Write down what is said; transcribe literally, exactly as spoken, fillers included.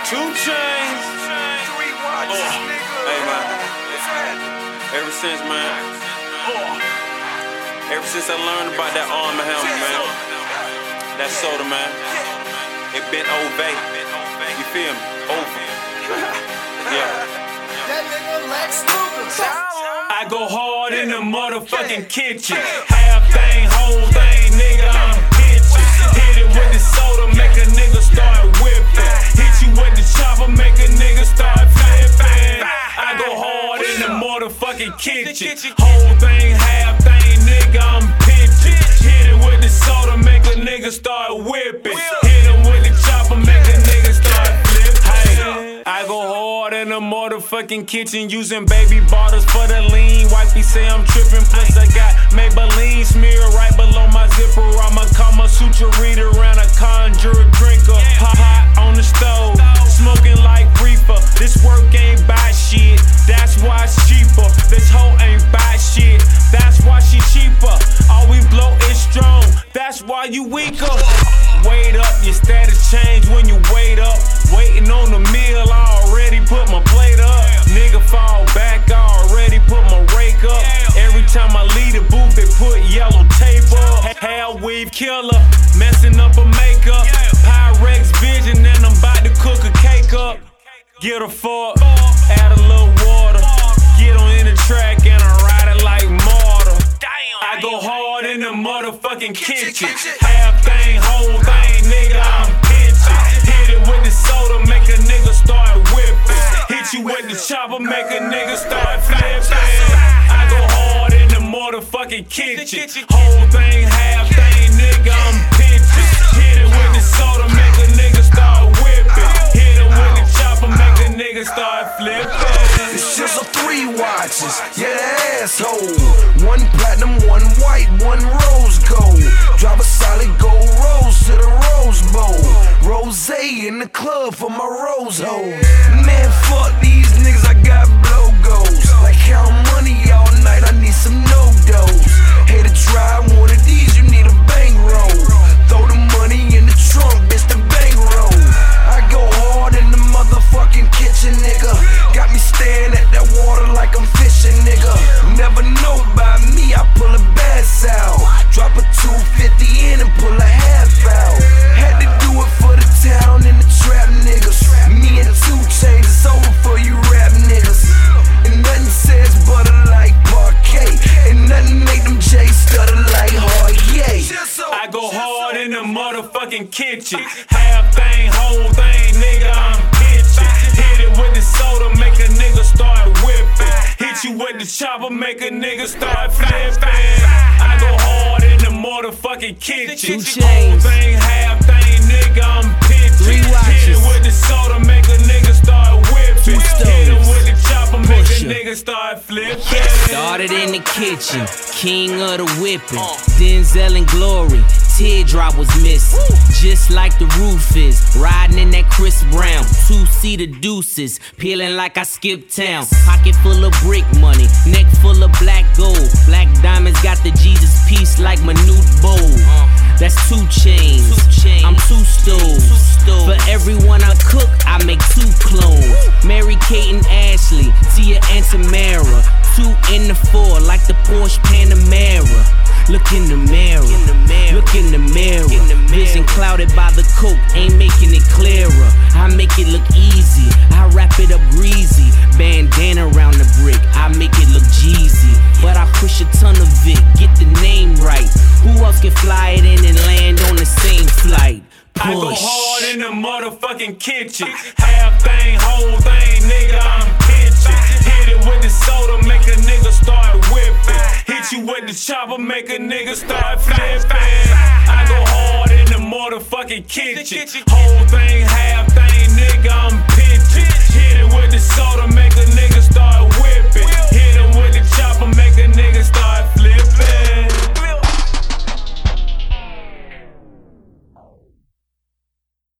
Two Chainz. Three watches, Oh. nigga. Hey, man. What's happening? Ever since, man. Ever since I learned about that Arm and Hammer, man. That soda, man. It been over. You feel me? Over. Yeah. That nigga Lex Luger. I go hard in the motherfucking kitchen. Half thing, whole thing, nigga, I'm pitching. Hit it with the soda, make a nigga start whipping. Hit you with the chopper, make a nigga start flipping. I go hard in the motherfucking kitchen. Whole thing, half thing, nigga, I'm pitching. Hit it with the soda, make a nigga start whipping. Hit it with the chopper, make a nigga start flipping. Hey, I go hard in the motherfucking kitchen, using baby bottles for the lean. Wifey say I'm tripping, plus I got Maybelline smear right below my zipper. I'm a Kama Sutra reader and a conjure drinker. Hot, hot on the stove, smoking like reefer. This work ain't buy shit, that's why it's cheaper. This hoe ain't buy shit, that's why she cheaper. All we blow is strong, that's why you weaker. Wait up, your status change when you wait up. Waiting on the meal, I already put my plate up. Nigga fall back, I already put my rake up. Every time I leave the booth, they put yellow tape up. Hair weave killer, messing up her makeup. Pyrex vision, and I'm about to cook a cake up. Get a fork, add a little water. Get on in the track and I ride it like mortar. I go hard in the motherfucking kitchen. Half thing, whole thing, nigga, I'm pitching. Hit it with the soda, make a nigga start whipping. Hit you with the chopper, make a nigga start flipping. I go hard in the motherfucking kitchen. Whole thing, half thing, nigga, I'm pitching. Hit it with the soda, make a nigga start whipping. Hit it with the chopper, make a nigga start flipping. It's just a three watches, yeah, the asshole. One platinum, one white, one rose gold. Drop a solid gold rose to the Rose Bowl. Rose in the club for my rose hole. Man, fuck these niggas, I got blow goals. Like count money all night, I need some no-dos. Hey, to drive one of these, you need a bankroll. Throw the money in the trunk, bitch, the bankroll. I go hard in the motherfucking kitchen, nigga. Got me staring at that water like I'm fishing, nigga. Never know by me, I pull a bass out. Drop a two fifty in and pull a half out. Had to do it for the town and the trap niggas. Me and two Chainz, it's over for you rap niggas. And nothing says butter like parquet. And nothing make them J stutter like hard, yay. I go hard in the motherfucking kitchen. Half thing, whole thing, nigga, I'm pitching. Hit it with the soda, make a nigga start whipping. Hit you with the chopper, make a nigga start flipping. I go hard in the motherfucking kitchen. Whole thing, half thing, nigga, I'm pitching. Hit it with the soda, make a nigga start whipping. Hit it with the chopper, make a nigga start flipping. Started in the kitchen, king of the whipping. Denzel and Glory, teardrop was missing. Just like the roof is, riding in that Chris Brown. Two-seater deuces, peeling like I skipped town. Pocket full of brick money, neck full of black gold. Black diamonds got the Jesus piece like Manute Bowl. That's two chains, I'm two stoves. For everyone I cook, I make two clones. Mary Kate and Ashley, Tia and Tamara. Two in the four, like the Porsche Panamera. Look in the mirror, look in the mirror. Vision clouded by the coke, ain't making it clearer. I make it look easy, I wrap it up greasy. Bandana around the brick, I make it look Jeezy. But I push a ton of it, get the name right. Who else can fly it in and land on the same flight? Push. I go hard in the motherfucking kitchen. Half thing, whole thing, nigga, I'm pitching. Hit it with the soda, make a nigga start whipping. Hit you with the chopper, make a nigga start flipping. I go hard in the motherfucking kitchen. Whole thing, half thing, nigga, I'm pitching.